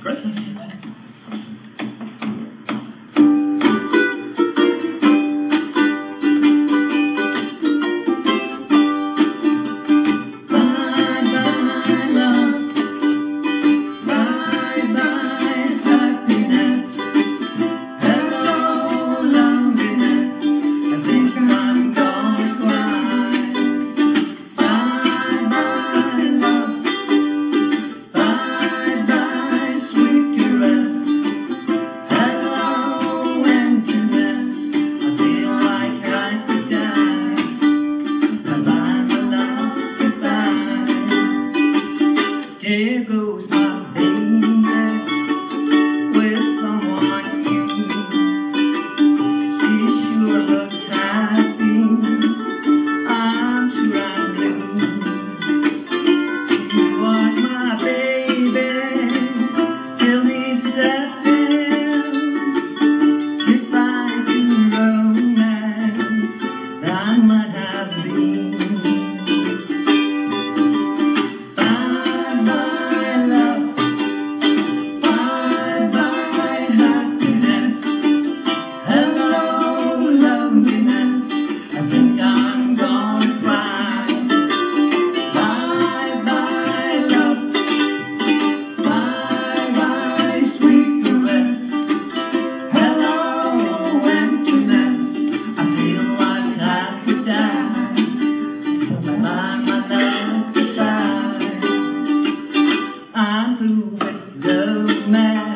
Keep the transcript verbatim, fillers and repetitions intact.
Great. There goes my baby with someone new. She sure looks happy, I'm sure I'm blue. She was my baby till he stepped in. Goodbye to romance that might have been. I'm gonna cry. Bye bye love, bye bye sweet caress. Hello emptiness, I feel like I could die. Bye bye my love, goodbye. I'm through with love, man.